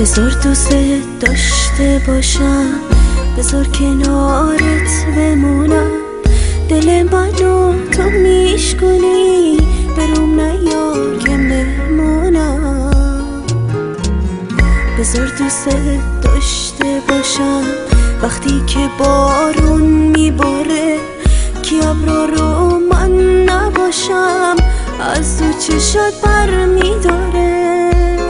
بذار دوست داشته باشم، بذار کنارت بمونم، دل منو تو میشکنی، بروم نیا که بمونم. بذار دوست داشته باشم وقتی که بارون میباره، که ابرا رو من نباشم از تو چشات بر میداره.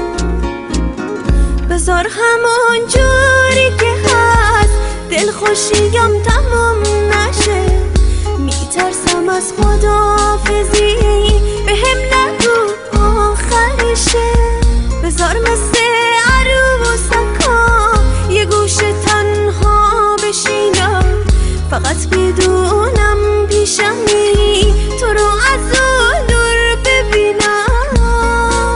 بذار همون جوری که هست دلخوشیم تمام نشه، میترسم از خداحافظی بهم نگو آخرشه. بذار مثل عروسکا یه گوشه تنها بشینم، فقط بدونم پیشمی تو رو از اون دور ببینم.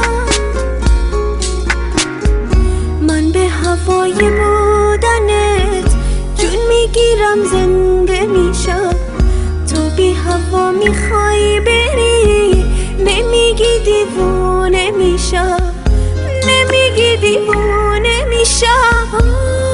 من به هوای بودنت جون میگیرم، زنده میشم. تو بی هوا میخوای بری، نمیگی دیوونه میشم، نمیگی دیوونه میشم.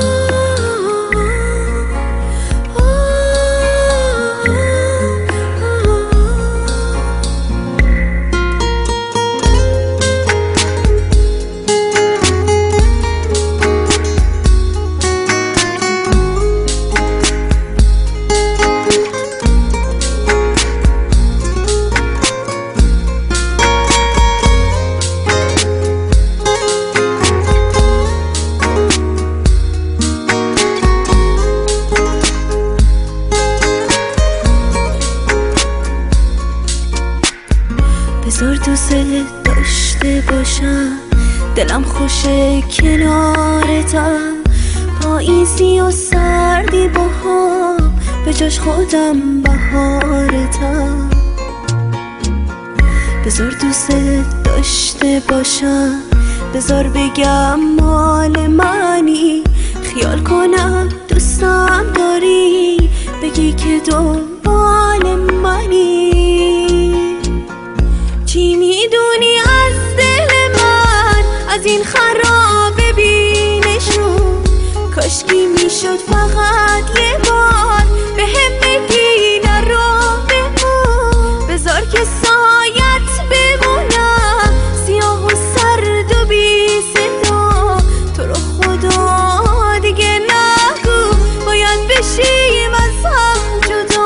بذار دوست داشته باشم، دلم خوشه کنارتم، پاییزی و سردی با هم، به جاش خودم بهارتم. بذار دوست داشته باشم، بذار بگم مال منی، خیال کنم دوستم داری، بگی که دنبال منی. چی میدونی از دل من، از این خرابه بینشون؟ کاشکی میشد فقط یه بار به هم بگی نرو بمون. بذار که سایت بمونم، سیاه و سرد و بی صدا. تو رو خدا دیگه نگو باید بشیم از هم جدا.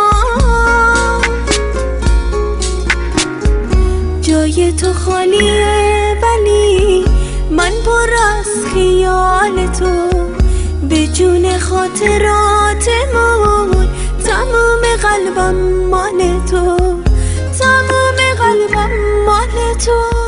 جای تو خالیه ولی من پر از خیال تو، به جون خاطراتمون تمام قلبم مال تو، تمام قلبم مال تو.